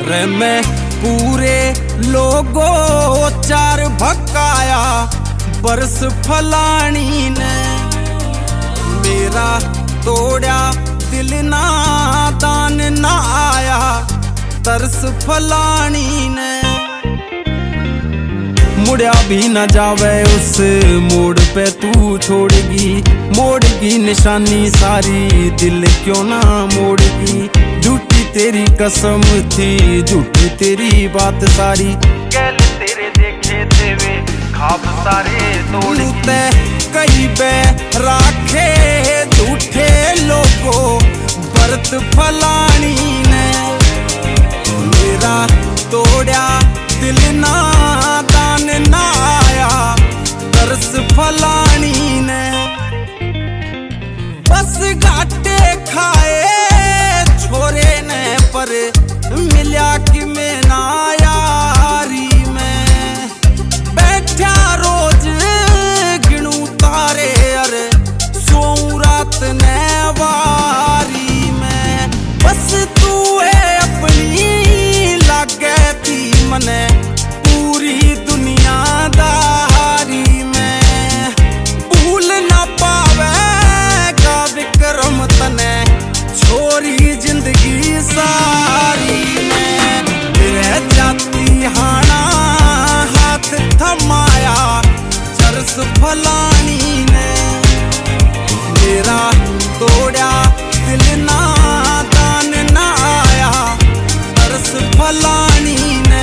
रे मैं पूरे लोगो चार भकाया बरस फलानी ने मेरा तोड़ा दिल ना दान ना आया तरस फलानी ने मुड़िया भी न जावे उस मोड़ पे तू छोड़गी मोड़गी निशानी सारी दिल क्यों ना मोड़गी झूठी तेरी कसम थी झूठी तेरी बात सारी कैल तेरे देखे देवे खाब सारे तोड़ते कहीं बे राखे झूठे लोगो बरत फलानी ने मेरा तोड़ा दिल ना दान ना आया तरस फलानी ने बस घाटे खाए छोरे ने पर मिल्या कि मैं ना यारी में बैठा रोज गिनू तारे अरे सोऊं रात ने वारी में बस तू है अपनी लागे थी मने पूरी दुनियादारी में भूल ना पावेगा विक्रम तने छोरी जिंदगी सारी में तेरे जाती हाना हाथ थमाया चरस फलानी ने मेरा तोड़ा दिल ना दान ना आया तरस फलानी ने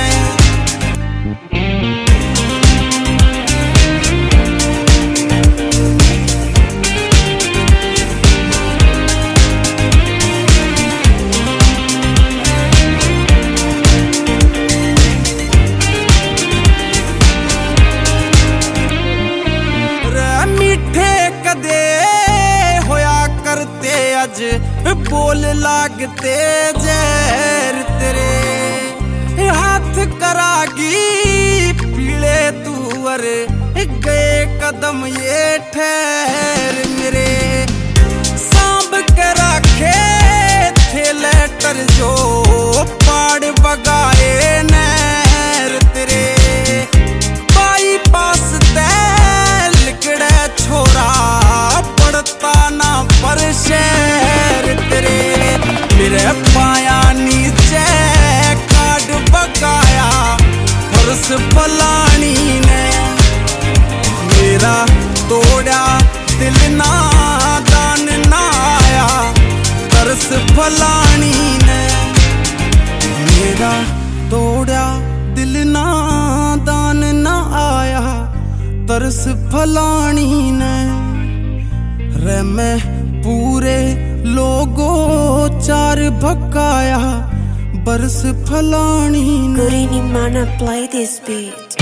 बोल लागते जहर तेरे हाथ करागी पीले तू अरे गए कदम ये ठहर मेरे सांभ के रखे थे लेटर जो पाड़ बगाए नहर तेरे बाई पास तैल लिकड़े छोरा पड़ता ना पर शहर तेरे मेरे पाया नीचे काट बकाया फरस फलानी ने मेरा तोड़ा दिल ना दान ना आया तरस फलानी ने मेरा तोड़ा दिल ना दान ना आया तरस फलानी ने रे मैं पूरे लोगो चार भकाया बरस फलानी ने Gurini mana play this beat.